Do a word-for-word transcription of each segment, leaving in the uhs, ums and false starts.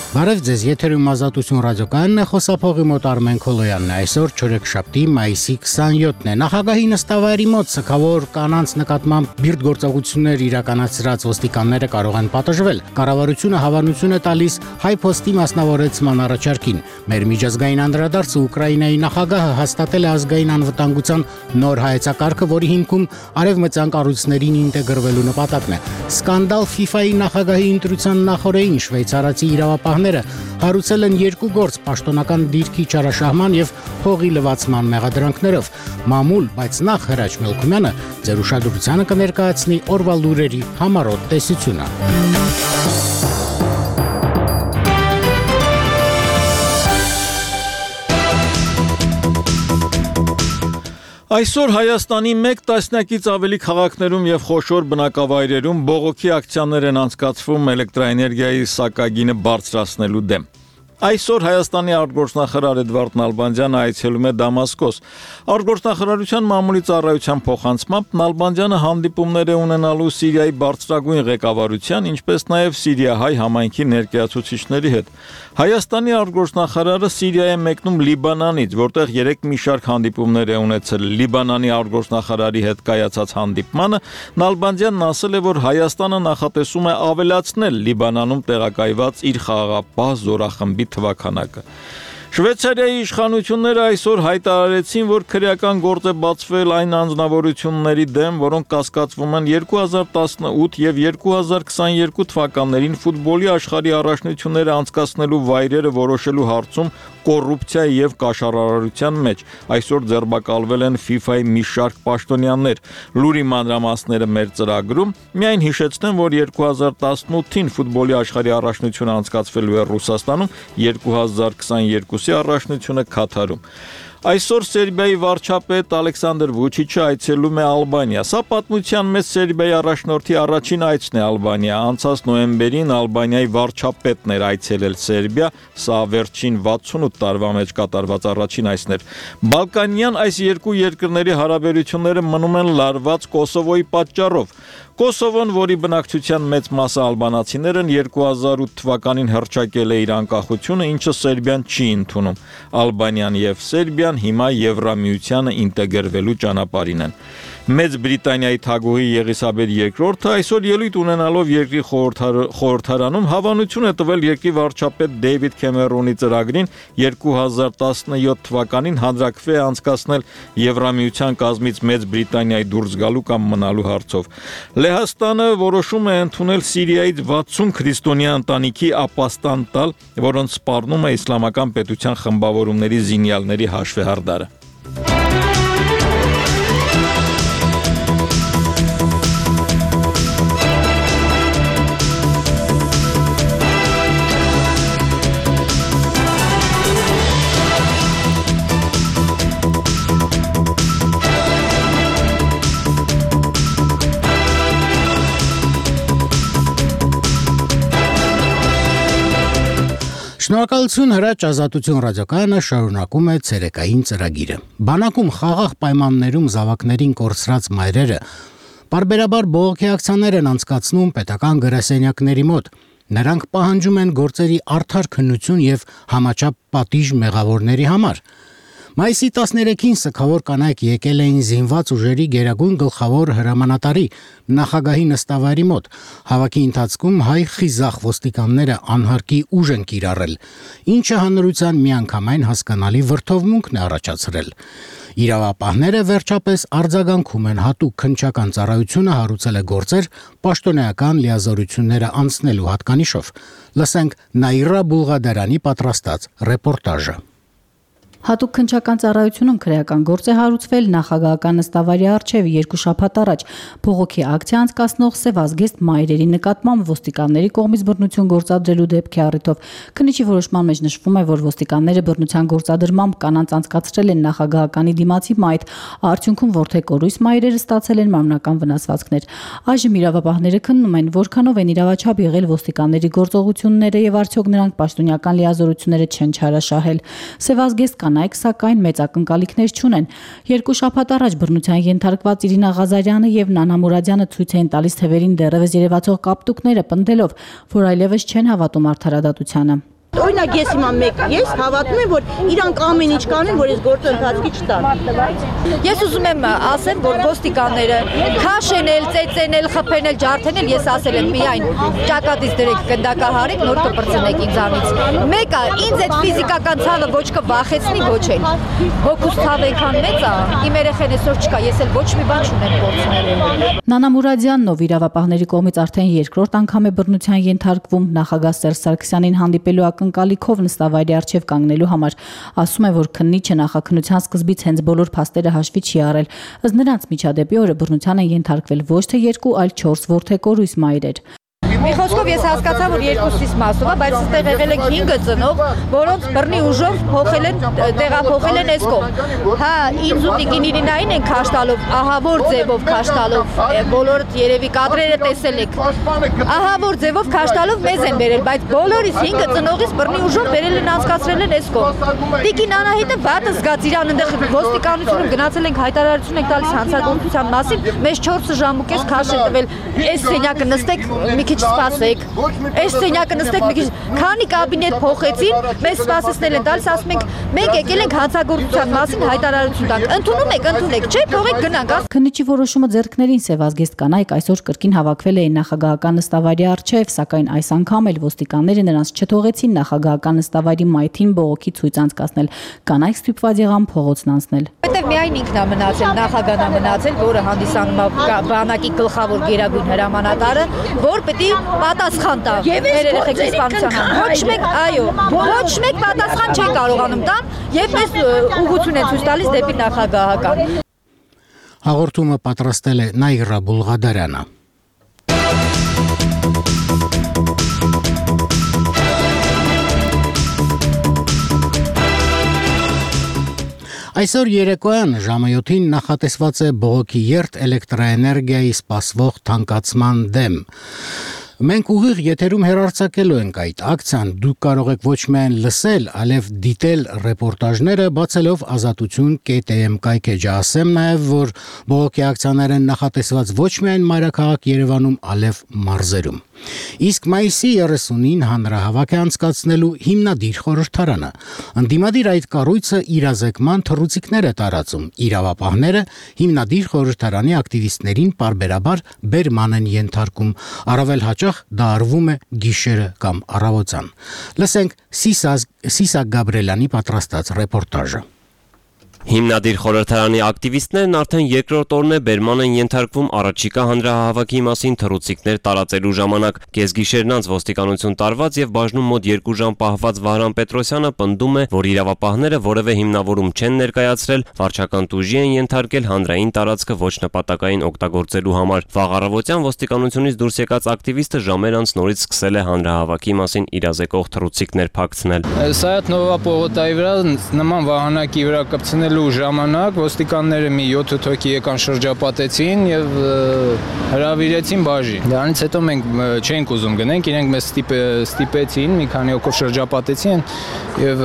Բարև ձեզ, եթերում Ազատություն ռադիոկայանն է, խոսափողի մոտ Արմեն Քոլոյանն է, այսօր չորեքշաբթի մայիսի քսաներկուսն է, նախագահի նստավայրի մոտ սգավոր կանանց նկատմամբ բիրտ գործողություններ իրականացրած ոստիկանները կարող են պատժվել, կառավարությունը հավանություն է տալիս հայ փոստի մասնավորեցման առաջարկին, մեր միջազգային անդրադարձը Ուկրաինայի նախագահը հաստատել է ազգային անվտանգության նոր հայեցակարգը, որի հիմքում արևմտյան կառույցներին ինտեգրվելու նպատակն է, սկանդալ FIFA-ի նախագահի ընտրության նախօրեին շվեյցարացի իրավապահները հարուցել են երկու գործ պաշտոնական դիրքի չարաշահման եւ փողի լվացման մեղադրանքներով, մամուլ, բայց նախ Հրաչ Մելքումյանը ձեր ուշադրությանը կներկայացնի օրվա լուրերի համառոտ տեսությունը։ Այսօր Հայաստանի մեկ տասնյակից ավելի քաղաքներում եւ խոշոր բնակավայրերում բողոքի ակցիաներ են անցկացվում էլեկտրաէներգիայի սակագինը բարձրացնելու դեմ։ Այսօր Հայաստանի արտգործնախարար Էդվարդ Նալբանդյանը այցելում է Դամասկոս։ Արտգործնախարարության մամուլի ծառայության փոխանցմամբ Նալբանդյանը հանդիպումներ է ունենալու Սիրիայի բարձրագույն ղեկավարության, ինչպես նաև սիրիահայ համայնքի ներկայացուցիչների հետ։ Հայաստանի արտգործնախարարը Սիրիա է մեկնում Լիբանանից, որտեղ երեք մի շարք հանդիպումներ է ունեցել։ Լիբանանի արտգործնախարարի հետ կայացած հանդիպմանը Նալբանդյանն ասել է, որ Հայաստանը նախատեսում է ավելացնել Լիբանանում տեղակայված իր խաղաղապահ զորախմբի թվաքանակը։ Շվեյցարիայի իշխանությունները այսօր հայտարարեցին, որ քրեական գործ է բացվել այն անձնավորությունների դեմ, որոնք կասկածվում են երկու հազար տասնութ եւ երկու հազար քսաներկու թվականներին ֆուտբոլի աշխարհի առաջնությունները անցկացնելու վայրերը որոշելու հարցում կոռուպցիայի եւ կաշառարարության մեջ։ Այսօր ձերբակալվել են FIFA-ի մի շարք պաշտոնյաներ։ Լուրի մանրամասները մեր ծրագրում, միայն հիշեցնեմ, որ երկու հազար տասնութին ֆուտբոլի աշխարհի առաջնությունը անցկացվելու է Ռուսաստանում, երկու հազար քսաներկուսի առաջնությունը Քաթարում։ Այսօր Սերբիայի վարչապետ Ալեքսանդր Վուչիչը այցելում է Ալբանիա։ Սա պատմության մեջ Սերբիայի առաջնորդի առաջին այցն է Ալբանիա։ Անցած նոյեմբերին Ալբանիայի վարչապետն էր այցելել Սերբիա, սա վերջին վաթսունութ տարվա մեջ կատարված առաջին այցն էր։ Բալկանյան այս երկու երկրների հարաբերությունները մնում են լարված Կոսովոյի պատճառով։ Կոսովոն, որի բնակչության մեծ մասը ալբանացիներ են, երկու հազար ութ թվականին հռչակել է իր անկախությունը, ինչը Սերբիան չի ընդունում։ Ալբանիան եւ Սերբիան հիմա Եվրամիությանը ինտեգրվելու ճանապարհին են։ Մեծ Բրիտանիայի թագուհի Եղիսաբեթ երկրորդը այսօր ելույթ ունենալով երկրի խորհրդարանում հավանություն է տվել երկրի վարչապետ Դեյվիդ Քեմերոնի ծրագրին երկու հազար տասնյոթ թվականին հանրակրվե անցկացնել Եվրամիության կազմից Մեծ Բրիտանիայի դուրս գալու կամ մնալու հարցով։ Լեհաստանը որոշում է ընդունել Սիրիայից վաթսուն քրիստոնյա ընտանիքի ապաստան տալ, որոնց սպառնում է իսլամական պետության խմբավորումների զինյալների հաշվեհարդարը։ Շնորհակալություն Հրաչ Ազատություն ռադիոկայանը շարունակում է ցերեկային ծրագիրը։ Բանակում խաղաղ պայմաններում զավակներին կորցրած մայրերը բարբերաբար բողոքի ակցիաներ են անցկացնում պետական գրասենյակների մոտ։ Նրանք պահանջում են գործերի արդար քննություն եւ համաչափ պատիժ մեղավորների համար։ Մայիսի տասներեքին սգավոր կանայք եկել էին զինված ուժերի գերագույն գլխավոր հրամանատարի նախագահի նստավայրի մոտ։ Հավաքի ընթացքում հայ խիզախ ոստիկանները անհարկի ուժ են կիրառել, ինչը հանրության միանգամայն հասկանալի վրդովմունքն է առաջացրել։ Իրավապահները վերջապես արձագանքում են հատուկ քննչական ծառայությունը հարուցել է գործեր պաշտոնեական լիազորությունները անցնելու հատկանիշով։ Լսենք Նաիրա Բուլղադարյանի պատրաստած ռեպորտաժը։ Հատուկ քննչական ծառայությունում քրեական գործ է հարուցվել նախագահական նստավայրի առջև երկու շաբաթ առաջ բողոքի ակցիա անցկացնող սևազգեստ մայրերի նկատմամբ ոստիկանների կողմից բռնություն գործադրելու դեպքի առիթով։ Քննիչի որոշման մեջ նշվում է, որ ոստիկանները բռնության գործադրմամբ կանանց անցկացրել են նախագահականի դիմացի մայթ, արդյունքում որդեկորույս մայրերը ստացել են մարմնական վնասվածքներ։ Այժմ իրավապահները քննում են, որքանով են իրավաչափ եղել ոստիկանների գործողությունները եւ արդյոք նրանք պաշտոնյական լիազորությունները չեն չարաշահել։ Սևազգեստ կանայք սակայն մեծ ակնկալիքներ չունեն։ Երկու շաբաթ առաջ բռնության ենթարկված Իրինա Ղազարյանը եւ Նանա Մուրադյանը ցույց էին տալիս թևերին դեռևս երևացող կապտուկները, պնդելով, որ այլևս չեն հավատում արդարադատությանը։ Օրինակ ես հիմա մեկ ես հավատում եմ, որ իրանք ամեն ինչ կանեն, որ այս գործը ընթացքի չտան։ Ես ուզում եմ ասեմ, որ ոստիկանները քաշենել, ծեծենել, խփենել, ջարդենել, ես ասել եմ միայն ճակատից դրեք գնդակահարեք, նոր կպրծնեք ինձանից։ Մեկը ինձ այդ ֆիզիկական ցավը ոչ կվախեցնի, ոչ էլ։ Հոգուս ցավը այնքան մեծ է, իմ երեխեն այսօր չկա, ես էլ ոչ մի բան չունեմ գործնելու։ Նանա Մուրադյանն, ով իրավապահների կողմից արդեն երկրորդ անգամ է բռնության ենթարկվում, նախագահ Սերժ Սարգսյանին հանդիպելու ակնկալիքով նստավայրի առջև կանգնելու համար, ասում է, որ քննիչը նախաքննության սկզբից հենց բոլոր փաստերը հաշվի չի առել, ըստ նրանց միջադեպի օրը բռնության են ենթարկվել ոչ թե երկու, այլ չորս որդեկորույս մայրեր։ Մի խոսքով ես հասկացա, որ երկուսից մասով է, բայց այստեղ եղել են հինգ ծնող, որոնց բռնի ուժով փոխել են, տեղափոխել են այս կողմ։ Հա, ինձ ու տիկին Իրինային են քաշ տալով, ահավոր ձևով քաշ տալով, բոլորդ երևի կադրերը տեսել եք։ Ահավոր ձևով քաշ տալով մեզ են բերել, բայց բոլորից հինգ ծնողից բռնի ուժով բերել են անցկացրել են այս կողմ։ Տիկին Անահիտը վատը զգաց իրան այնտեղ ոստիկանությունում գնացել ենք հայտարարություն եք տալիս հանցագործության մասին, մեզ չորս ժամ ու կես քաշ են տվել։ Այս սենյակը նստեք, մի քիչ սպասեք, այս սենյակը նստեք մի քիչ, քանի կաբինետ փոխեցին, մեզ սպասեցնել են տալիս, ասում ենք, մենք եկել ենք հանցագործության մասին հայտարարություն տանք, ընդունում եք, ընդունեք, չէ, թողեք գնանք։ Քննիչի որոշումը ձեռքներին սևազգեստ կանայք այսօր կրկին հավաքվել էին նախագահական նստավայրի առջև, սակայն այս անգամ էլ ոստիկանները նրանց չթողեցին նախագահական նստավայրի մայթին բողոքի ցույց անցկացնել, կանայք ստիպված եղան փողոցն անցնել։ Որտեւ միայն ինքն է մնացել, նախագահն է մնացել, որը հանդիսանում է բանակի գլխավոր գերագույն հրամանատարը, որ պետք է պատասխան տա մեր երեխեքի սպանության համար։ Ոչ մեկ, այո, ոչ մեկ պատասխան չի կարողանում տան եւ մեզ ուղղություն են ցույց տալիս դեպի նախագահական։ Հաղորդումը պատրաստել է Նայրա Բուլղադարյանը։ Այսօր երեկոյան ժամը յոթին նախատեսված է բողոքի երթ էլեկտրաէներգիայի սպասվող թանկացման դեմ։ Մենք ուղիղ եթերում հեռարձակելու ենք այդ ակցիան, դուք կարող եք ոչ միայն լսել, այլև դիտել ռեպորտաժները, բացելով ազատություն կետ էմ կայքեջը, ասեմ նաև, որ բողոքի ակցիաներ են նախատեսված ոչ միայն մայրաքաղաք Երևանում, այլև մարզերում։ Իսկ մայիսի երեսունին հանրահավաք է անցկացնելու հիմնադիր խորհրդարանը։ Ընդդիմադիր այդ կառույցը իրազեկման թռուցիկներ է տարածում։ Իրավապահները հիմնադիր խորհրդարանի ակտիվիստներին պարբերաբար բերման են ենթարկում, առավել հաճախ դա արվում է գիշերը կամ առավոտյան։ Լսենք Սիսակ Գաբրելյանի պատրաստած ռեպորտաժը։ Հիմնադիր խորհրդարանի ակտիվիստներն արդեն երկրորդ օրն է բերման են ենթարկվում առաջիկա հանրահավաքի մասին թռուցիկներ տարածելու ժամանակ։ Կեսգիշերն անց ոստիկանություն տարված եւ բաժնում մոտ երկու ժամ պահված Վահրամ Պետրոսյանը պնդում է, որ իրավապահները որևէ հիմնավորում չեն ներկայացրել, վարչական տուժի են ենթարկել հանրային տարածքը ոչ նպատակային օգտագործելու համար։ Վաղ առավոտյան ոստիկանությունից դուրս եկած ակտիվիստը ժամեր անց նորից սկսել է հանրահավաքի մասին իրազեկող թռուցիկներ փակցնել։ Սայաթ-Նովա պողոտայի վրա նման վահանակի վրա կպցնելու ժամանակ ոստիկանները մի յոթ հոգի եկան շրջապատեցին եւ հրավիրեցին բաժի։ Դրանից հետո մենք չենք ուզում գնենք, իրենք մեզ ստիպեցին, մի քանի հոգով շրջապատեցին եւ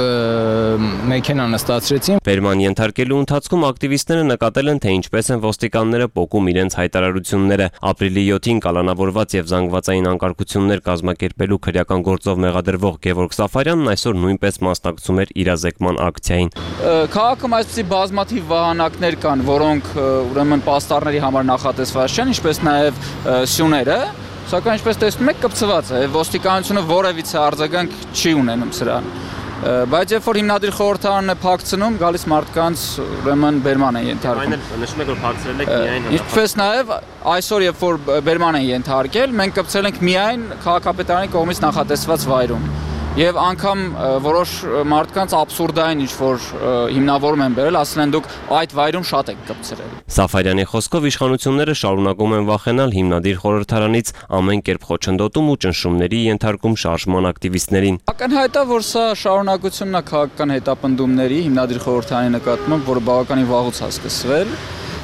մեքենա նստացրեցին։ Բերման ենթարկելու ընթացքում ակտիվիստները նկատել են, թե ինչպես են ոստիկանները պոկում իրենց հայտարարությունները։ Ապրիլի յոթին կալանավորված եւ զանգվածային անկարգություններ կազմակերպելու քրեական գործով մեղադրվող Գևորգ Սաֆարյանն այսօր նույնպես մասնակցում էր իրազեկման ակցիային։ Քաղաքում այսպիսի բազմաթիվ վահանակներ կան, որոնք ուրեմն պաստառների համար նախատեսված չեն, ինչպես նաև սյուները, սակայն ինչպես տեսնում եք կպցված է, ոստիկանությունը որևիցե արձագանք չի ունենում սրան։ Բայց երբ որ հիմնադիր խորհրդարանն է փակցնում, գալիս մարդկանց ուրեմն բերման են ենթարկում։ Այն նշում եք, որ փակցրել եք միայն։ Ինչպես նաև այսօր երբ որ բերման են ենթարկել, մենք կպցրել ենք միայն քաղաքապետարանի կողմից նախատեսված վայրում։ Եվ անգամ որոշ մարդկանց աբսուրդային ինչ-որ հիմնավորում են բերել, ասել են դուք այդ վայրում շատ եք կպցրել։ Սաֆարյանի խոսքով իշխանությունները շարունակում են վախենալ հիմնադիր խորհրդարանից, ամեն կերպ խոչընդոտում ու ճնշումների ենթարկում շարժման ակտիվիստներին։ Ակնհայտ է, որ սա շարունակությունն է քաղաքական հետապնդումների հիմնադիր խորհրդարանի նկատմամբ, որը բավականին վաղուց է սկսվել։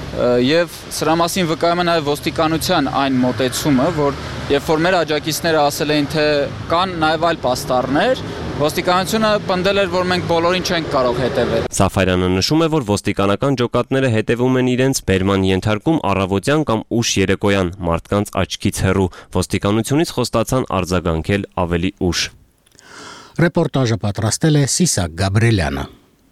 Եվ սրա մասին վկայում է նաև ոստիկանության այն մոտեցումը, որ երբ որ մեր աջակիցները ասել էին, թե կան նաև այլ պաստառներ, ոստիկանությունը պնդել էր, որ մենք բոլորին չենք կարող հետևել։ Սաֆարյանը նշում է, որ ոստիկանական ջոկատները հետևում են իրենց բերման ենթարկում առավոտյան կամ ուշ երեկոյան, մարդկանց աչքից հեռու։ Ոստիկանությունից խոստացան արձագանքել ավելի ուշ։ Ռեպորտաժը պատրաստել է Սիսակ Գաբրելյանը։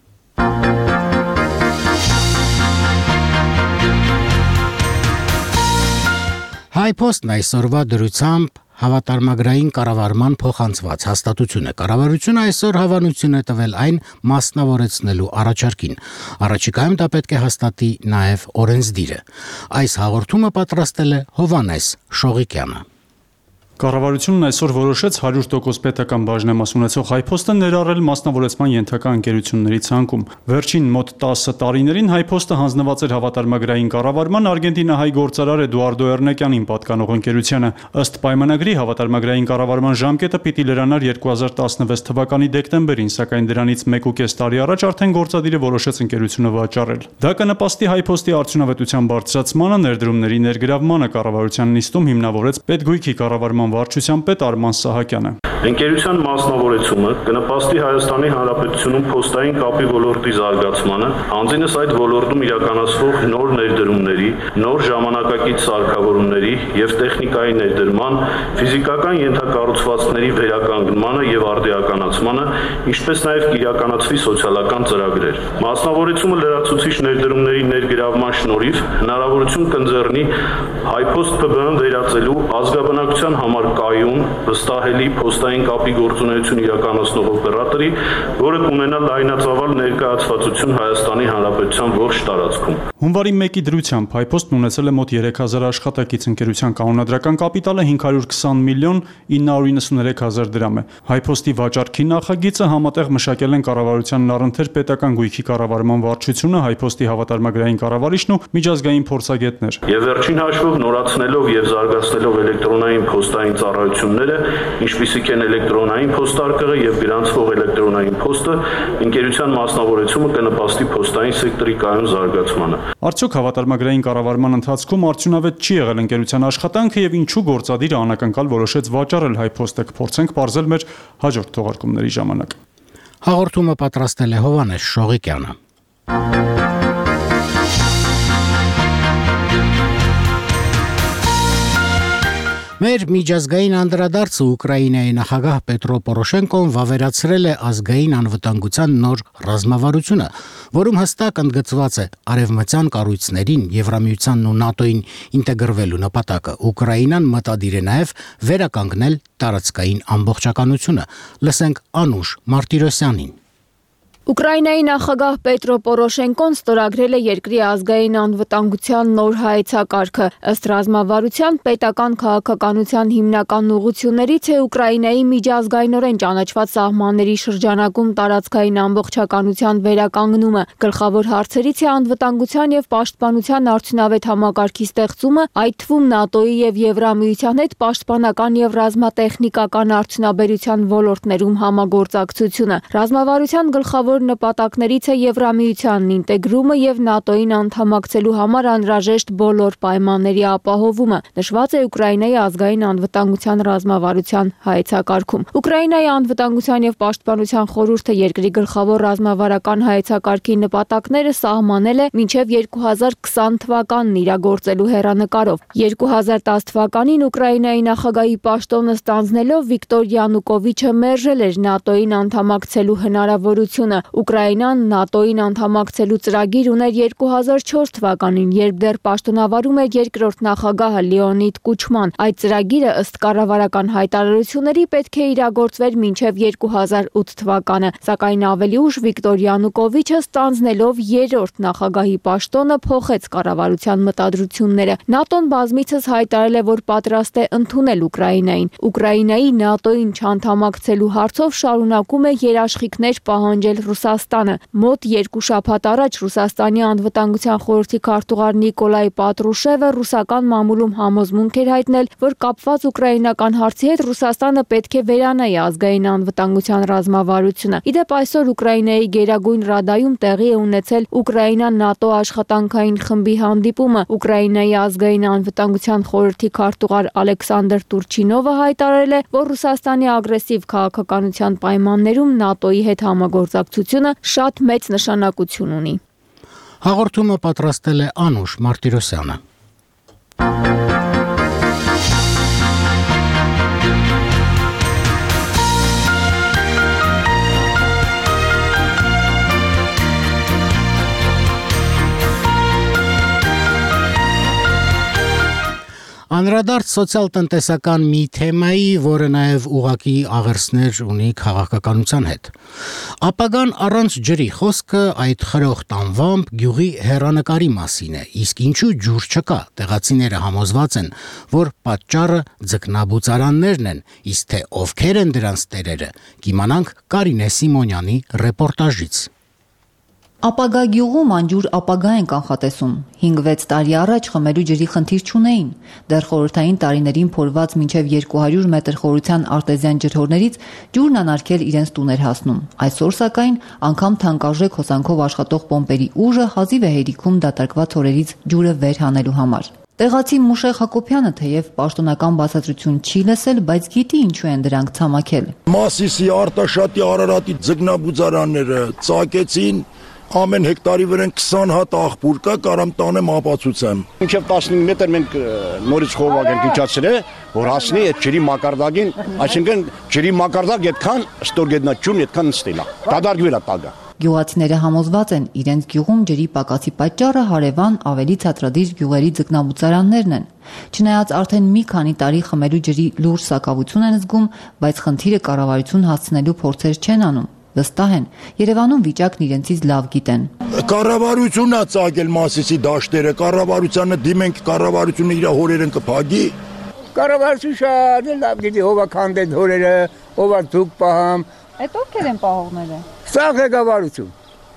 Հայփոստն այսօրվա դրությամբ հավատարմագրային կառավարման փոխանցված հաստատություն է։ Կառավարությունը այսօր հավանություն է տվել այն մասնավորեցնելու առաջարկին։ Առաջիկայում դա պետք է հաստատի նաև օրենսդիրը։ Այս հաղորդումը պատրաստել է Հովանես Շողիկյանը։ Կառավարությունն այսօր որոշեց հարյուր տոկոս պետական բաժնեմաս ունեցող Հայփոստը ներառել մասնավորեցման ենթակա ընկերությունների ցանկում։ Վերջին մոտ տասը տարիներին Հայփոստը հանձնված էր հավատարմագրային կառավարման արգենտինահայ գործարար Էդուարդո Էրնեկյանին պատկանող ընկերությանը։ Ըստ պայմանագրի հավատարմագրային կառավարման ժամկետը պիտի լրանար երկու հազար տասնվեց թվականի դեկտեմբերին, սակայն դրանից մեկ ու կես տարի առաջ արդեն գործադիրը որոշեց ընկերությունը վաճառել։ Դա կնպաստի Հայփոստի արդյունավետության բարձրացմանը, ներդրումների ներգրավմանը կառավարության նիստում հիմնավորեց պետգույքի կառավարման վարչության պետ Արման Սահակյանը։ Ընկերության մասնավորեցումը կնպաստի Հայաստանի Հանրապետությունում փոստային կապի ոլորտի զարգացմանը, անձինս այդ ոլորտում իրականացվող նոր ներդրումների, նոր ժամանակակից սարքավորումների եւ տեխնիկայի ներդրման, ֆիզիկական ենթակառուցվածքների վերականգնմանը եւ արդիականացմանը, ինչպես նաեւ կիրականացվի սոցիալական ծրագրեր։ Մասնավորեցումը լրացուցիչ ներդրումների ներգրավման շնորհիվ հնարավորություն կընձեռնի Հայփոստ ՓԲԸ-ն վերածելու ազգաբնակության համար կայուն, վստահելի փոստային կապի գործունեություն իրականացնող օպերատորի, որը կունենա լայնածավալ ներկայացվածություն Հայաստանի Հանրապետության ողջ տարածքում։ Հունվարի մեկի դրությամբ Հայփոստն ունեցել է մոտ երեք հազար աշխատակից, ընկերության կանոնադրական կապիտալը հինգ հարյուր քսան միլիոն ինը հարյուր իննսուններեք հազար դրամ է։ Հայփոստի վաճառքի նախագիծը համատեղ մշակել են կառավարությանն առընթեր պետական գույքի կառավարման վարչությունը, Հայփոստի հավատարմագրային կառավարիչն ու միջազգային փորձագետներ։ Եվ վերջին հաշվով նորացնելով եւ զարգացնելով էլեկտրոնային փոստային ծառայությունները, ինչպիսիք են էլեկտրոնային փոստարկղը եւ գրանցվող էլեկտրոնային փոստը, ընկերության մասնավորեցումը կնպաստի փոստային սեկտորի կայուն զարգացմանը։ Արդյոք հավատարմագրային կառավարման ընթացքում արդյունավետ չի եղել ընկերության աշխատանքը եւ ինչու գործադիրը անակնկալ որոշեց վաճառել Հայփոստը, կփորձենք բարձել մեր հաջորդ թողարկումների ժամանակ։ Հաղորդումը պատրաստել է Հովանես Շողիկյանը։ Մեր միջազգային անդրադարձը Ուկրաինայի նախագահ Պետրո Պորոշենկոն վավերացրել է ազգային անվտանգության նոր ռազմավարությունը, որում հստակ ընդգծված է արևմտյան կառույցներին, Եվրամիությանն ու ՆԱՏՕ-ին ինտեգրվելու նպատակը։ Ուկրաինան մտադիր է նաև վերականգնել տարածքային ամբողջականությունը։ Լսենք Անուշ Մարտիրոսյանին։ Ուկրաինայի նախագահ Պետրո Պորոշենկոն ստորագրել է երկրի ազգային անվտանգության նոր հայեցակարգը։ Ըստ ռազմավարության պետական քաղաքականության հիմնական ուղղություններից է Ուկրաինայի միջազգայնորեն ճանաչված սահմանների շրջանակում տարածքային ամբողջականության վերականգնումը։ Գլխավոր հարցերից է անվտանգության եւ պաշտպանության արդյունավետ համակարգի ստեղծումը, այդ թվում ՆԱՏՕ-ի եւ Եվրամիության հետ պաշտպանական եւ ռազմատեխնիկական արդյունաբերության ոլորտներում համագործակցությունը։ Ռազմավարության գլխավոր նպատակներից է Եվրամիությանն ինտեգրումը եւ ՆԱՏՕ-ին անդամակցելու համար անհրաժեշտ բոլոր պայմանների ապահովումը, նշված է Ուկրաինայի ազգային անվտանգության ռազմավարության հայեցակարգում։ Ուկրաինայի անվտանգության եւ պաշտպանության խորհուրդը երկրի գլխավոր ռազմավարական հայեցակարգի նպատակները սահմանել է մինչեւ երկու հազար քսան թվականն իրագործելու հեռանկարով։ երկու հազար տասը թվականին Ուկրաինայի նախագահի պաշտոնը ստանձնելով Վիկտոր Յանուկովիչը մերժել էր ՆԱՏՕ-ին անդամակցելու հնարավորությունը։ Ուկրաինան ՆԱՏՕ-ին անդամակցելու ծրագիր ուներ երկու հազար չորս թվականին, երբ դեռ պաշտոնավարում էր երկրորդ նախագահը Լեոնիդ Կուչման։ Այդ ծրագիրը ըստ կառավարական հայտարարությունների պետք է իրագործվեր մինչև երկու հազար ութ թվականը, սակայն ավելի ուշ Վիկտոր Յանուկովիչը ստանձնելով երրորդ նախագահի պաշտոնը փոխեց կառավարության մտադրությունները։ ՆԱՏՕ-ն բազմիցս հայտարարել է, որ պատրաստ է ընդունել Ուկրաինային։ Ուկրաինայի ՆԱՏՕ-ին չանդամակցելու հարցով շարունակում է երաշխիքներ պահանջել Ռուսաստանը։ Մոտ երկու շաբաթ առաջ Ռուսաստանի անվտանգության խորհրդի քարտուղար Նիկոլայ Պատրուշևը ռուսական մամուլում համոզմունք էր հայտնել, որ կապված ուկրաինական հարցի հետ Ռուսաստանը պետք է վերանայի ազգային անվտանգության ռազմավարությունը։ Իդեպ այսօր Ուկրաինայի Գերագույն Ռադայում տեղի է ունեցել Ուկրաինա-ՆԱՏՕ աշխատանքային խմբի հանդիպումը։ Ուկրաինայի ազգային անվտանգության խորհրդի քարտուղար Ալեքսանդր Տուրչինովը հայտարարել է, որ Ռուսաստանի ագրեսիվ քաղաքականության պայմաններում ՆԱՏՕ-ի հետ համագործակցությունը շատ մեծ նշանակություն ունի։ Հաղորդումը պատրաստել է Անուշ Մարտիրոսյանը։ Անդրադարձ սոցիալ-տնտեսական մի թեմայի, որը նաև ուղղակի աղերսներ ունի քաղաքականության հետ։ Ապագան առանց ջրի խոսքը այդ խրոխտ անվամբ գյուղի հեռանկարի մասին է, իսկ ինչու ջուր չկա, տեղացիները համոզված են, որ պատճառը ձկնաբուծարաններն են, իսկ թե ովքեր են դրանց տերերը, կիմանանք Կարինե Սիմոնյանի ռեպորտաժից։ Ապագա գյուղում անջուր ապագա են կանխատեսում։ հինգ-վեց տարի առաջ խմելու ջրի խնդիր չունեին։ Դեռ խորհրդային տարիներին փորված մինչև երկու հարյուր մետր խորության արտեզյան ջրհորներից ջուրն անարգել իրենց տուներ հասնում։ Այսօր սակայն անգամ թանկարժեք հոսանքով աշխատող պոմպերի ուժը հազիվ է հերիքում դատարկված հորերից ջուրը վեր հանելու համար։ Տեղացի Մուշեղ Հակոբյանը թեև պաշտոնական բացատրություն չի լսել, բայց գիտի ինչու են դրանք ցամաքել։ Մասիսի, Արտաշատի, Արարատի ձկնաբուծարանները ծակեցին, ամեն հեկտարի վրա քսան հատ աղբյուր կա, կարամ տանեմ ապացուցեմ։ Մինչև տասնհինգ մետր մենք նորից խողովակ ենք իջացրել, որ հասնի այդ ջրի մակարդակին, այսինքն ջրի մակարդակ այդքան ստորգետնաճուն այդքան նստելա։ Դադարվել է տագը։ Գյուղացիները համոզված են, իրենց գյուղում ջրի պակասի պատճառը հարևան ավելի ցածրադիր գյուղերի ձկնաբուծարաններն են։ Չնայած արդեն մի քանի տարի խմելու ջրի լուրջ սակավություն են զգում, բայց խնդիրը կառավարություն հասցնելու փորձեր չեն անում։ Վստահ են, Երևանում վիճակն իրենցից լավ գիտեն։ Կառավարությունն է ծագել Մասիսի դաշտերը, կառավարությանը դիմենք, կառավարությունը իր հորերն կփակի։ Կառավարությունը շատ լավ գիտի ով է քանդել հորերը, ով է ձուկ պահամ։ Այդ ովքեր են պահողները։ Սա ղեկավարություն։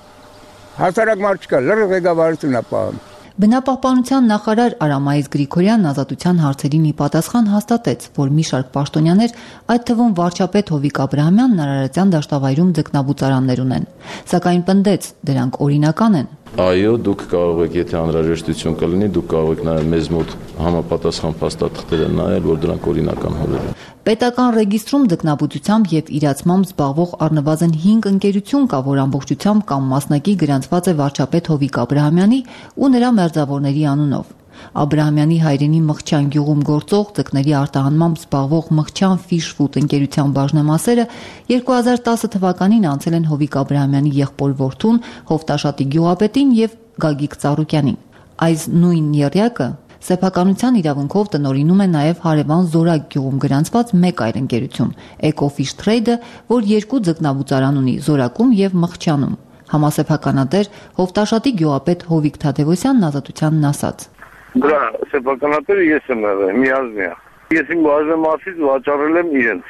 Հասարակ մարդ չկա, լրիվ ղեկավարությունն է պահում։ Բնապահպանության նախարար Արամայիս Գրիգորյանն Ազատության հարցերին ի պատասխան հաստատեց, որ մի շարք պաշտոնյաներ, այդ թվում վարչապետ Հովիկ Աբրահամյանն Արարատյան դաշտավայրում ձկնաբուծարաններ ունեն, սակայն պնդեց, դրանք օրինական են։ Այո, դուք կարող եք, եթե անհրաժեշտություն կլինի, դուք կարող եք նաև մեզ մոտ համապատասխան փաստաթղթերը նայել, որ դրանք օրինական հորեր են։ Պետական ռեգիստրում ձկնաբուծությամբ եւ իրացմամբ զբաղվող առնվազն հինգ ընկերություն կա, որ ամբողջությամբ կամ մասնակի գրանցված է վարչապետ Հովիկ Աբրահամյանի ու նրա մերձավորների անունով։ Աբրահամյանի հայրենի Մղչյան գյուղում գործող ձկների արտահանմամբ զբաղվող Մղչյան Fish Food ընկերության բաժնեմասերը երկու հազար տասը թվականին անցել են Հովիկ Աբրահամյանի եղբոր որդուն Հովտաշատի գյուղապետին եւ Գագիկ Ծառուկյանին։ Այս նույն եռյակը սեփականության իրավունքով տնօրինում է նաև հարևան Զորակ գյուղում գրանցված մեկ այլ ընկերություն՝ Ecofish Trade-ը, որ երկու ձկնաբուծարան ունի Զորակում եւ Մղչյանում։ Համասեփականատեր Հովտաշատի գյուղապետ Հովիկ Թադևոսյանն Ազատությանն ասաց. Դրա սեփականատերը ես եմ եղել, միազնյա։ Ես իմ բաժնեմասից վաճառել եմ իրենց։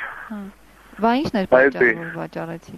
Բա ի՞նչն էր պատճառը, որ վաճառեցի։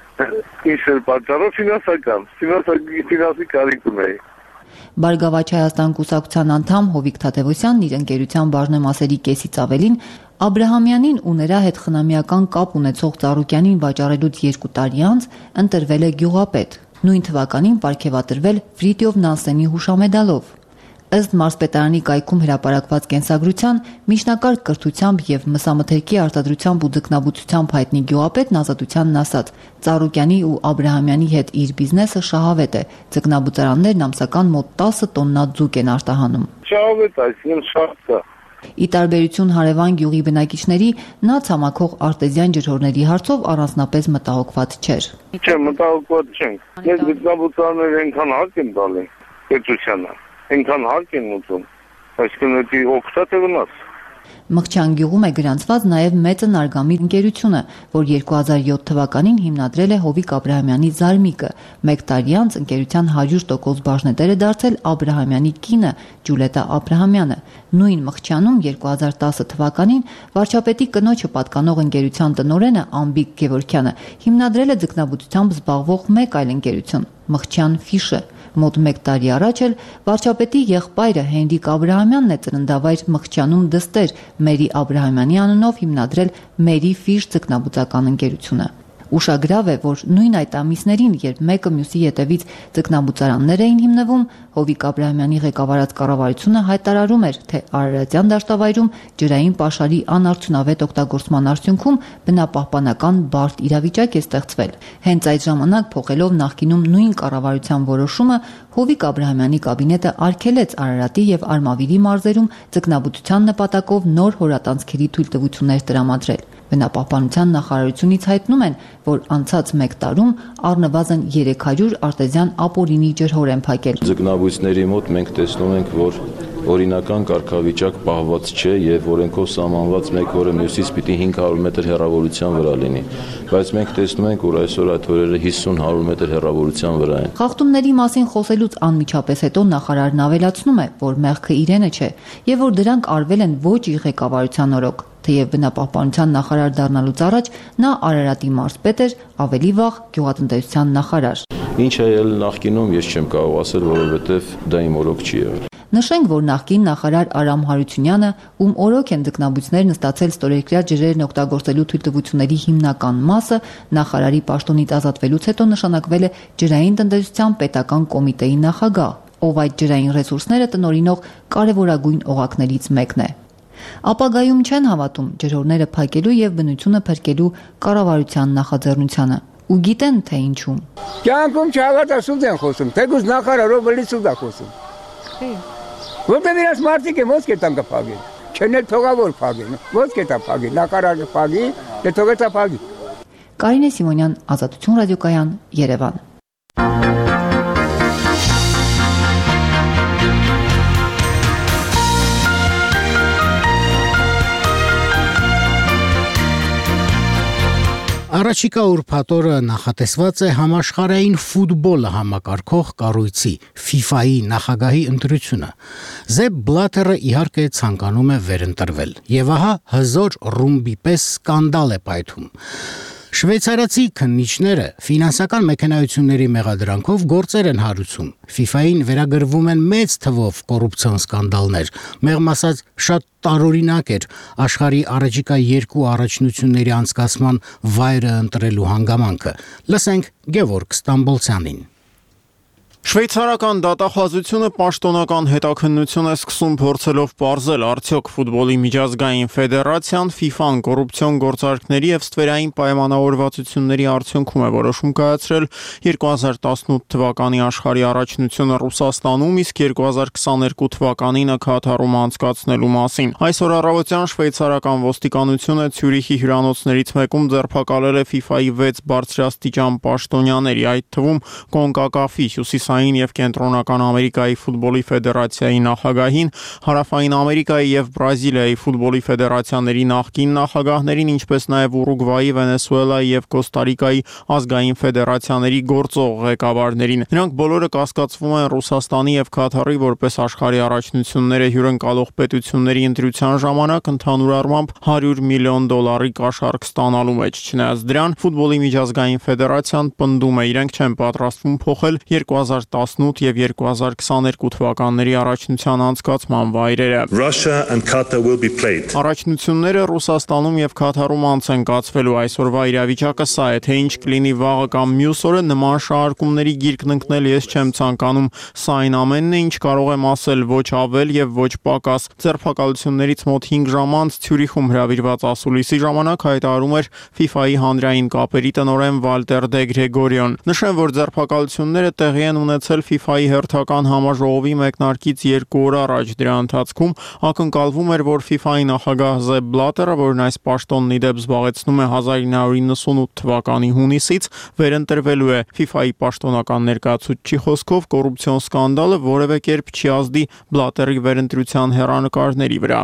Ինչ էր պատճառը ֆինանսական, ֆինանսի կարիք ունեի։ Բարգավաճ Հայաստան կուսակցության անդամ Հովիկ Թադևոսյանն իր ընկերության բաժնեմասերի կեսից ավելին Աբրահամյանին ու նրա հետ խնամիական կապ ունեցող Ծառուկյանին վաճառելուց երկու տարի անց ընտրվել է գյուղապետ։ Նույն թվականին պարգևատրվել Ֆրիտյոֆ Նանսենի հուշամեդալով։ Ըստ մարզպետարանի կայքում հրապարակված կենսագրության միջնակարգ կրթությամբ եւ մսամթերքի արտադրությամբ ու ձկնաբուծությամբ հայտնի գյուղապետն Ազատությանն ասաց. Ծառուկյանի ու Աբրահամյանի հետ իր բիզնեսը շահավետ է։ Ձկնաբուծարաններն ամսական մոտ տասը տոննա ձուկ են արտահանում։ Շահավետ, այսինքն շատ է։ Ի տարբերություն հարևան գյուղի բնակիչների, նա ցամաքող արտեզյան ջրհորների հարցով առանձնապես մտահոգված չէր։ Չէ, մտահոգված չենք։ Ես ձկնաբուծարաններ այնքան հակ եմ տալի պետությանը, այնքան հակ են ուտում, այսինքն դա օգտատ է վնաս։ Մղչյան գյուղում է գրանցված նաև մեծը Նարգամիր ընկերությունը, որ երկու հազար յոթ թվականին հիմնադրել է Հովիկ Աբրահամյանի Զարմիկը։ Մեկ տարի անց ընկերության հարյուր տոկոս բաժնետեր է դարձել Աբրահամյանի կինը Ջուլետա Աբրահամյանը։ Նույն Մղչյանում երկու հազար տասը թվականին վարչապետի կնոջը պատկանող ընկերության տնօրենը Ամբիկ Գևորգյանը հիմնադրել է ձկնաբուծությամբ զբաղվող մեկ այլ ընկերություն՝ Մղչյան Ֆիշը։ Մոտ մեկ տարի առաջ էլ վարչապետի եղբայրը Հենրիկ Աբրահամյանն է ծննդավայր Մղչյանում դստեր Մերի Աբրահամյանի անունով հիմնադրել Մերի Ֆիշ ձկնաբուծական ընկերությունը։ Ուշագրավ է, որ նույն այդ ամիսներին, երբ մեկը մյուսի ետևից ձկնաբուծարաններ էին հիմնվում, Հովիկ Աբրահամյանի ղեկավարած կառավարությունը հայտարարում էր, թե Արարատյան դաշտավայրում ջրային պաշարի անարդյունավետ օգտագործման արդյունքում բնապահպանական բարդ իրավիճակ է ստեղծվել։ Հենց այդ ժամանակ փոխելով նախկինում նույն կառավարության որոշումը, Հովիկ Աբրահամյանի կաբինետը արգելեց Արարատի եւ Արմավիրի մարզերում ձկնաբուծության նպատակով նոր հորատանցքերի թույլտվություններ տրամադրել։ Բնապահպանության նախարարությունից հայտնում են, որ անցած մեկ տարում առնվազն երեք հարյուր արտեզյան ապօրինի ջրհոր են փակել։ Ձկնաբույսների մոտ մենք տեսնում ենք, որ օրինական կարգավիճակ պահված չէ եւ օրենքով սահմանված մեկ օրը մյուսից պիտի հինգ հարյուր մետր հեռավորության վրա լինի, բայց մենք տեսնում ենք, որ այսօր այդ օրերը հիսուն հարյուր մետր հեռավորության վրա են։ Խախտումների մասին խոսելուց անմիջապես հետո նախարարն ավելացնում է, որ մեղքը իրենը չէ եւ որ դրանք արվել են ոչ իր ղեկավարության օրոք։ Թեև բնապահպանության նախարար դառնալուց առաջ նա Արարատի մարզպետ էր, ավելի վաղ գյուղատնտեսության նախարար։ Ինչ է ել նախկինում, ես չեմ կարող ասել, որովհետև դա իմ օրոք չի եղել։ Նշենք, որ նախկին նախարար Արամ Հարությունյանը, ում օրոք են ձկնաբույծներն ստացել ստորերկրյա ջրերն օգտագործելու թույլտվությունների հիմնական մասը, նախարարի պաշտոնից ազատվելուց հետո նշանակվել է ջրային տնտեսության պետական կոմիտեի նախագահ, ով այդ ջրային ռեսուրսները տնօրինող կարևորագույն օղակներից մեկն է։ Ապագայում չեն հավատում ջրհորները փակելու եւ բնությունը փրկելու կառավարության նախաձեռնությանը։ Ու գիտեն, թե ինչու։ Կյանքում չհավատասուտ են խոսում, թեկուզ նախարարով լի սուտ է խոսում։ Որտեղ իրաց մարդիկ են ոսկե տան կփագեն։ Չեն էլ թողավոր փագեն։ Ոսկե տա փագի, նախարարը փագի, դե թողեցա փագի։ Կարինե Սիմոնյան, Ազատություն ռադիոկայան, Երևան։ Առաջիկա ուրբաթ օրը նախատեսված է համաշխարհային ֆուտբոլը համակարգող կառույցի ֆիֆայի նախագահի ընտրությունը։ Զեփ Բլաթերը իհարկե ցանկանում է վերընտրվել, եւ ահա հզոր ռումբի պես սկանդալ է պայթում։ Շվեյցարացի քննիչները ֆինանսական մեքենայությունների մեղադրանքով գործեր են հարուցում։ ֆիֆային վերագրվում են մեծ թվով կոռուպցիոն սկանդալներ, մեղմ ասած շատ տարօրինակ էր աշխարհի առաջիկա երկու առաջնությունների անցկացման վայրը ընտրելու հանգամանքը։ Լսենք Գևորգ Ստամբոլցյանին։ Շվեյցարական դատախազությունը պաշտոնական հետաքննություն է սկսում փորձելով պարզել, արդյոք ֆուտբոլի միջազգային ֆեդերացիան ֆիֆան կոռուպցիոն գործարքների եւ ստվերային պայմանավորվածությունների արդյունքում է որոշում կայացրել երկու հազար տասնութ թվականի աշխարհի առաջնությունը Ռուսաստանում, իսկ երկու հազար քսաներկու թվականինը Քաթարում անցկացնելու մասին։ Այսօր առավոտյան շվեյցարական ոստիկանությունը Ցյուրիխի հյուրանոցներից մեկում ձերբակալել է ֆիֆայի վեց բարձրաստիճան պաշտոնյաների, այդ թվում CONCACAF-ի հյուսիսային եւ կենտրոնական Ամերիկայի ֆուտբոլի ֆեդերացիայի նախագահին, հարավային Ամերիկայի եւ Բրազիլիայի ֆուտբոլի ֆեդերացիաների նախկին նախագահներին, ինչպես նաեւ Ուրուգվայի, Վենեսուելայի եւ Կոստարիկայի ազգային ֆեդերացիաների գործող ղեկավարներին։ Նրանք բոլորը կասկածվում են Ռուսաստանի եւ Քաթարի որպես աշխարհի առաջնությունները հյուրընկալող պետությունների ընտրության ժամանակ ընդհանուր առմամբ հարյուր միլիոն դոլարի կաշառք ստանալու մեջ։ Չնայած դրան, ֆուտբոլի միջազգային ֆեդերացիան պնդում է, իրենք չեն պատրաստվում փոխել երկու հազար տասնութ եւ երկու հազար քսաներկու թվականների առաջնության անցկացման վայրերը։ Առաջնությունները Ռուսաստանում եւ Քաթարում անց են կացվելու, այսօրվա իրավիճակը սա է, թե ինչ կլինի վաղը կամ մյուս օրը նման շարժումների գիրկն ընկնել ես չեմ ցանկանում։ Սա այն ամենն է, ինչ կարող եմ ասել, ոչ ավել եւ ոչ պակաս։ Ձերբակալություններից մոտ հինգ ժամ անց Ցյուրիխում հրավիրված ասուլիսի ժամանակ հայտարարում էր ֆիֆայի հանրային կապերի տնօրեն Վալտեր դե Գրեգորիոն։ Նշեմ, որ ձերբակալությունները տեղի են ունեցել ֆիֆայի հերթական համաժողովի մեկնարկից երկու օր առաջ։ Դրա ընթացքում ակնկալվում էր, որ ֆիֆայի նախագահ Զեփ Բլաթերը, որն այս պաշտոնն ի դեպ զբաղեցնում է հազար ինը հարյուր իննսունութ թվականի հունիսից, վերընտրվելու է։ ֆիֆայի պաշտոնական ներկայացուցչի խոսքով կոռուպցիոն սկանդալը որևէ կերպ չի ազդի Բլաթերի վերընտրության հեռանկարների վրա։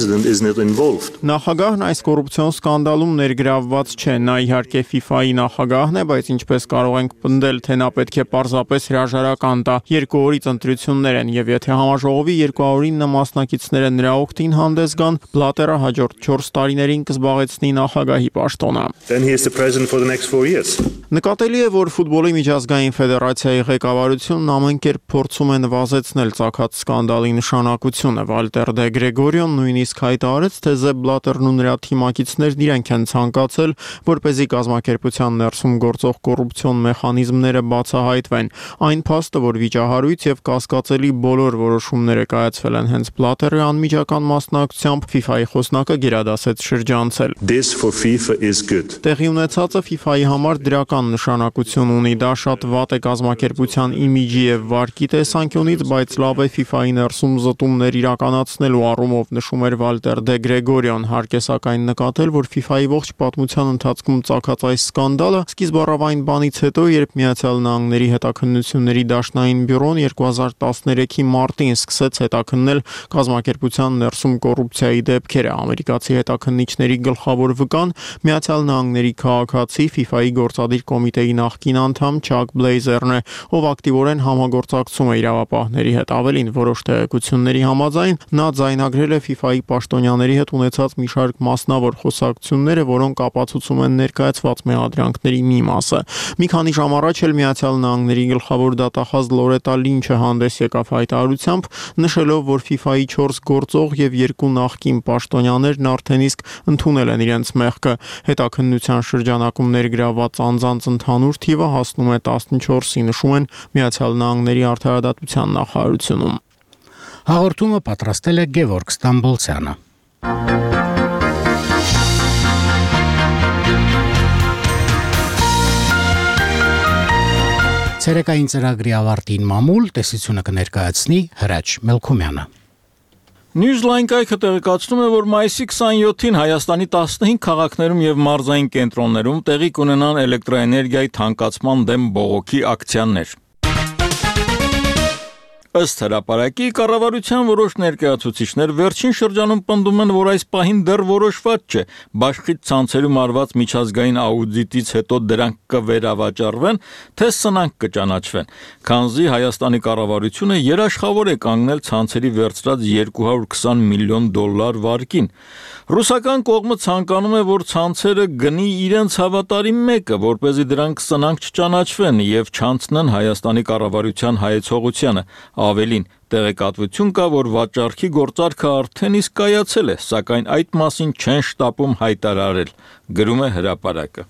Նախագահն այս կոռուպցիոն սկանդալում ներգրավված չէ, նա իհարկե ֆիֆայի նախագահն է, բայց ինչպես կարող ենք պնդել, թե նա պետք է պարզապես հրաժարական տա։ Երկու օրից ընտրություններ են եւ եթե համաժողովի երկու հարյուր ինը մասնակիցները նրա օգտին հանդես գան, Բլաթերը հաջորդ չորս տարիներին կզբաղեցնի նախագահի պաշտոնը։ Նկատելի է, որ ֆուտբոլի միջազգային ֆեդերացիայի ղեկավարությունն ամեն կերպ փորձում է նվազեցնել ծագած սկանդալի նշանակությունը։ Վալտեր դե Գրեգորիոն նույնիսկ հայտարարեց, թե Զեփ Բլաթերն ու նրա թիմակիցներն իրենք են ցանկացել, որպեսզի կազմակերպության ներսում գործող կոռուպցիոն մեխանիզմները բացահայտվեն։ Այն փաստը, որ վիճահարույց եւ կասկածելի բոլոր որոշումները կայացվել են հենց Բլաթերի անմիջական մասնակցությամբ, ֆիֆայի խոսնակը գերադասեց շրջանցել։ Տեղի ունեցածը ֆիֆայի համար դրական բավական նշանակություն ունի, դա շատ վատ է կազմակերպության իմիջի եւ վարկի տեսանկյունից, բայց լավ է FIFA-ի ներսում զտումներ իրականացնելու առումով, նշում էր Վալտեր դե Գրեգորյան, հարկ է սակայն նկատել, որ FIFA-ի ողջ պատմության ընթացքում ծագած այս սկանդալը սկիզբ առավ այն բանից հետո, երբ Միացյալ Նահանգների հետաքննությունների դաշնային բյուրոն երկու հազար տասներեքի մարտին սկսեց հետաքննել կազմակերպության ներսում կոռուպցիայի դեպքերը։ Ամերիկացի հետաքննիչների գլխավոր վկան Միացյալ Նահանգների քաղաքացի FIFA-ի գործադիր կոմիտեի նախկին անդամ Չակ Բլեյզերն է, ով ակտիվորեն համագործակցում է իրավապահների հետ։ Ավելին, որոշ տեղեկությունների համաձայն նա ձայնագրել է FIFA-ի պաշտոնյաների հետ ունեցած մի շարք մասնավոր խոսակցությունները, որոնք ապացուցում են ներկայացված մեղադրանքների մի մասը։ Մի քանի ժամ առաջ էլ Միացյալ Նահանգների գլխավոր դատախազ Լորետա Լինչը հանդես եկավ հայտարարությամբ, նշելով, որ FIFA-ի չորս գործող եւ երկու նախկին պաշտոնյաներն արդեն իսկ ընդունել են իրենց մեղքը։ Հետաքննության շրջանակում ներգրավված անձանց ընդհանուր թիվը հասնում է տասնչորսի, նշում են Միացյալ Նահանգների արդարադատության նախարարությունում։ Հաղորդումը պատրաստել է Գևորգ Ստամբոլցյանը։ Ցերեկային ծրագրի ավարտին մամուլ տեսությունը կներկայացնի Հրաչ Մելքումյանը։ Newsline կայքը տեղեկացնում է, որ մայիսի քսաներկուին Հայաստանի տասնհինգ քաղաքներում եւ մարզային կենտրոններում տեղի կունենան էլեկտրոէներգիայի թանկացման դեմ բողոքի ակցիաներ։ Ըստ հրապարակի, կառավարության որոշ ներկայացուցիչներ վերջին շրջանում պնդում են, որ այս պահին դեռ որոշված չէ բաշխից ցանցերում արված միջազգային աուդիտից հետո դրանք կվերավաճառվեն, թե սնանկ կճանաչվեն, քանզի Հայաստանի կառավարությունը երաշխավոր է կանգնել ցանցերի վերցրած երկու հարյուր քսան միլիոն դոլար վարկին։ Ռուսական կողմը ցանկանում է, որ ցանցերը գնի իրենց հավատարիմ մեկը, որպեսզի դրանք սնանկ չճանաչվեն եւ չանցնեն Հայաստանի կառավարության հայեցողությանը։ Ավելին, տեղեկատվություն կա, որ վաճառքի գործարքը արդեն իսկ կայացել է, սակայն այդ մասին չեն շտապում հայտարարել, գրում է հրապարակը։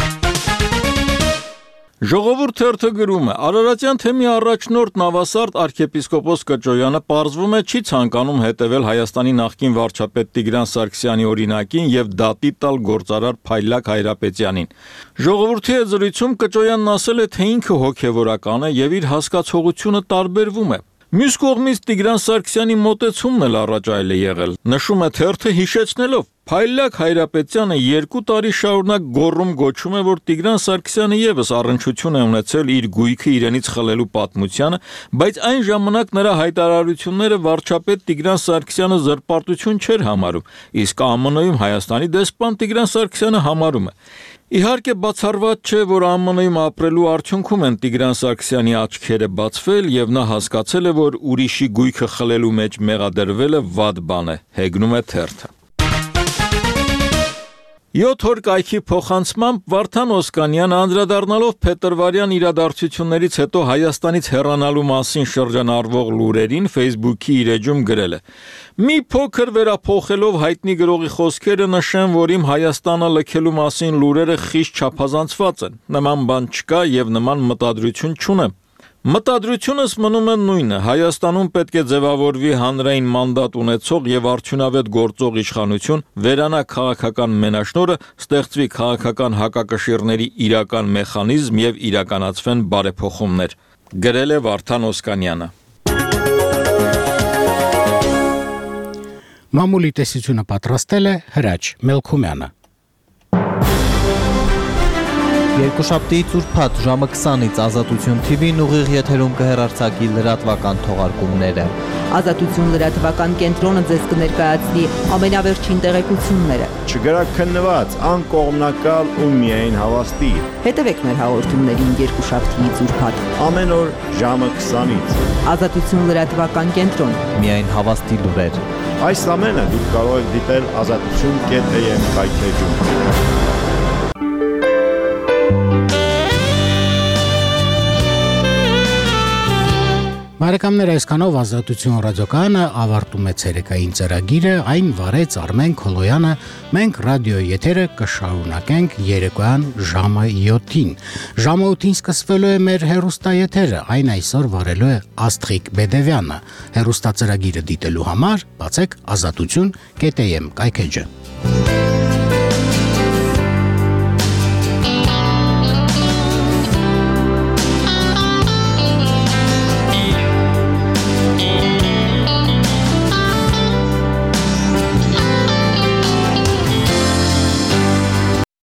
Ժողովուրդ թերթը գրում է. Արարատյան թեմի առաջնորդ նավասարդ arczepiskopos Կճոյանը պարզվում է չի ցանկանում հետևել Հայաստանի նախկին վարչապետ Տիգրան Սարգսյանի օրինակին եւ դատի տալ գործարար Փայլակ Հայրապետյանին։ Ժողովրդի հետ զրույցում Կճոյանն ասել է, թե ինքը հոգեվորական է եւ իր հասկացողությունը տարբերվում է։ Մյուս կողմից Տիգրան Սարգսյանի մոտեցումն էլ առաջ այլ է եղել։ Նշում է թերթը հիշեցնելով. Փայլակ Հայրապետյանը երկու տարի շարունակ գոռում գոչում է, որ Տիգրան Սարգսյանը եւս առնչություն է ունեցել իր գույքը իրենից խլելու պատմությանը, բայց այն ժամանակ նրա հայտարարությունները վարչապետ Տիգրան Սարգսյանը զրպարտություն չէր համարում, իսկ ԱՄՆ-ում Հայաստանի դեսպան Տիգրան Սարգսյանը համարում է։ Իհարկե բացառված չէ, որ ԱՄՆ-ում ապրելու արդյունքում են Տիգրան Սարգսյանի աչքերը բացվել եւ նա հասկացել է, որ ուրիշի գույքը խլելու մեջ մեղադրվելը վատ բան է, հեգնում է թերթը։ Յոթ օր կայքի փոխանցմամբ Վարդան Օսկանյանը անդրադառնալով փետրվարյան իրադարձություններից հետո Հայաստանից հեռանալու մասին շրջանառվող լուրերին Facebook-ի իր էջում գրել է. Մի փոքր վերափոխելով հայտնի գրողի խոսքերը նշեմ, որ իմ Հայաստանը լքելու մասին լուրերը խիստ չափազանցված են։ Նման բան չկա եւ նման մտադրություն չունեմ։ Մտադրությունս մնում է նույնը, Հայաստանում պետք է ձևավորվի հանրային մանդատ ունեցող եւ արդյունավետ գործող իշխանություն, վերանա քաղաքական մենաշնորհը, ստեղծվի քաղաքական հակակշիռների իրական մեխանիզմ եւ իրականացվեն բարեփոխումներ, գրել է Վարդան Օսկանյանը։ Մամուլի տեսությունը պատրաստել է Հրաչ Մելքումյանը։ Երկուշաբթիից ուրբաթ ժամը քսանից Ազատություն թի վին ուղիղ եթերում կհեռարձակի լրատվական թողարկումները։ Ազատություն լրատվական կենտրոնը ձեզ կներկայացնի ամենավերջին տեղեկությունները։ Չգրակ քննված, անկողմնակալ ու միայն հավաստի։ Հետևեք մեր հաղորդումներին երկուշաբթիից ուրբաթ ամեն օր ժամը քսանից։ Ազատություն լրատվական կենտրոն։ Միայն հավաստի լուրեր։ Այս ամենը դուք կարող եք դիտել ազատություն կետ am կայքեջում։ Բարեկամներ, այսքանով Ազատություն ռադիոկայանը ավարտում է ցերեկային ծրագիրը, այն վարեց Արմեն Քոլոյանը, մենք ռադիոյի եթերը կշարունակենք երեկոյան ժամը յոթին։ Ժամը ութին սկսվելու է մեր հեռուստաեթերը, այն այսօր վարելու է Աստղիկ Բեդևյանը։ Հեռուստացրագիրը դիտելու համար բացեք ազատություն կետ am կայքեջը։